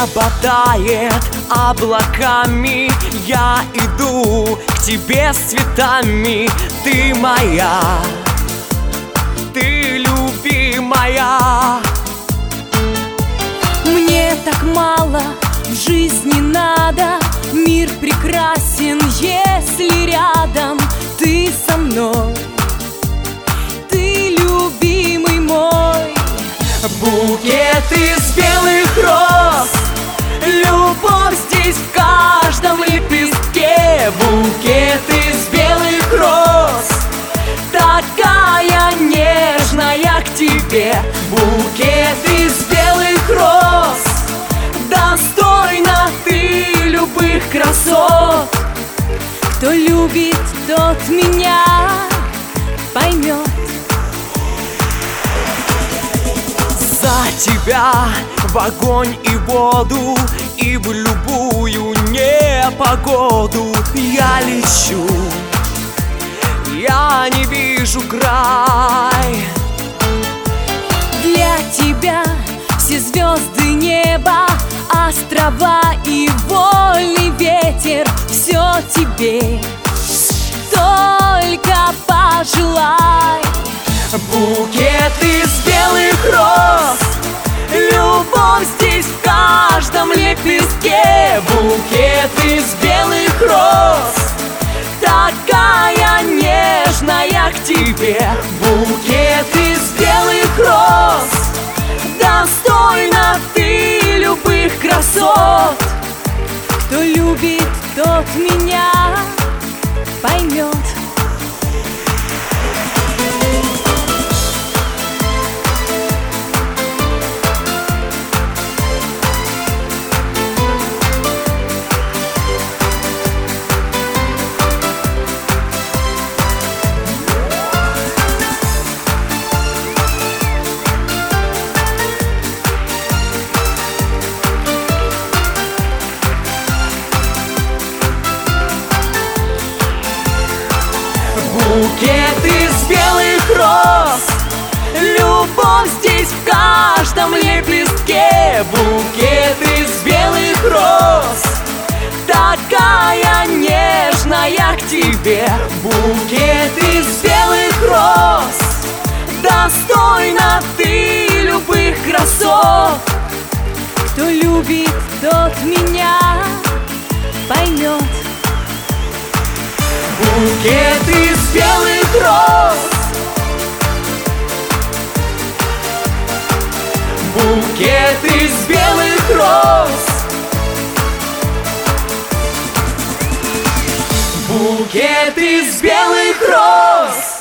Небо тает облаками, я иду к тебе с цветами. Ты моя, ты любимая. Мне так мало в жизни надо, мир прекрасен, если рядом ты со мной. Ты любимый мой. Букет из белых роз, любовь здесь в каждом лепестке. Букет из белых роз, такая нежная к тебе. Букет из белых роз, достойна ты любых красот. Кто любит, тот меня поймет. За тебя в огонь и воду, и в любую непогоду я лечу, я не вижу край. Для тебя все звезды неба, острова и вольный ветер. Все тебе, только пожелай. Букет из белых роз, любовь здесь в каждом лепестке. Букет из белых роз, такая нежная к тебе. Букет из белых роз, достойна ты любых красот. Кто любит, тот меня поймет. Букет из белых роз, любовь здесь в каждом лепестке. Букет из белых роз, такая нежная к тебе. Букет из белых роз, достойна ты любых красот. Кто любит, тот меня поймет. Букет из белых роз, букет из белых роз, букет из белых роз.